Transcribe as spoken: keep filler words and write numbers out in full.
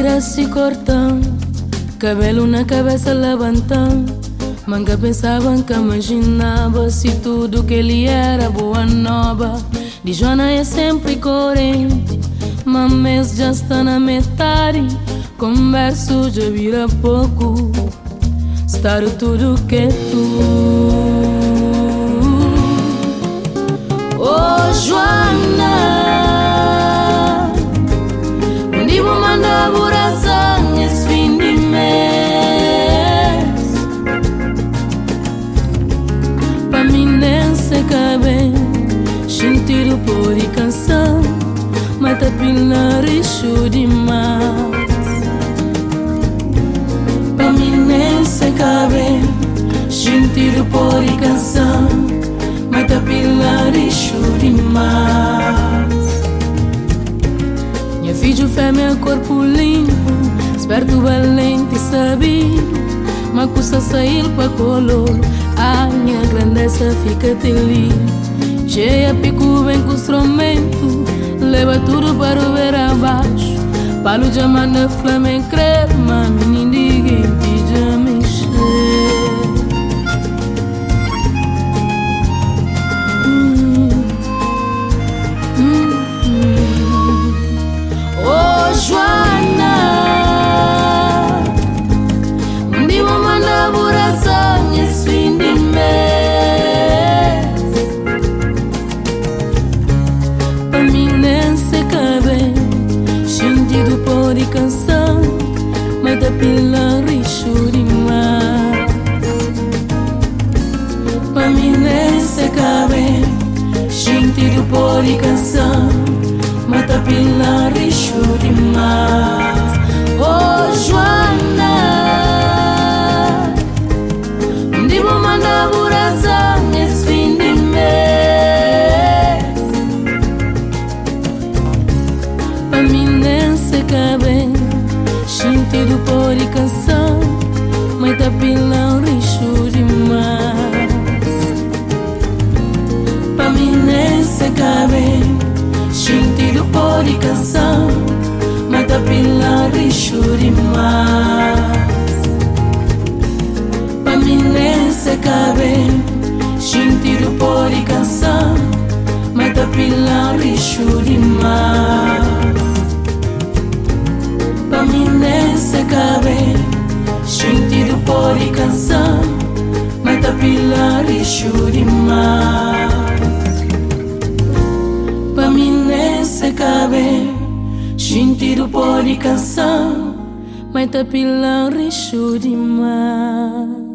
tira se cortando, cabelo na cabeça levantando. Nunca pensavam que imaginava se tudo que ele era boa nova. De Joana é sempre corrente, mas já está na metade. Converso já vira pouco, estar tudo que é tu. Oh Joana, onde vou mandar buração esse fim de mês? Pra mim nem se cabe sentido por e canção, mas tá pinar isso demais. Pra mim nem se cabe sentido por e canção, mas tá pinar isso demais. Minha filha fêmea, corpo limpo, esperto, valente e sabido, mas custa sair pra color, a minha grandeza fica delírio. Cheia pico vem com instrumento, leva tudo para o ver abaixo. Palo de amanda, flamengo, crema, menino ninguém pede mexer. hum, hum, hum. Oh Joana, onde vou mandar buração esse fim de mês? Sentido por e canção, mas da pila richo demais. Pra mim nem se cabe sentido por e canção, mas da pila richo demais. Oh Joana, onde vou mandar buração esse fim de mês? Pra mim nem se cabe sentido por e canção, mas tá pilão richo demais. Pra mim nem se cabe sentido por e canção, mas tá pilão richo demais. Pra mim nem se cabe sentido por e canção, mas tá pilão richo demais. Pra mim nem se cabe sentido por e canção, mas tá pilar richo demais. Pra mim nem se cabe sentido por e canção, mas tá pilar richo demais.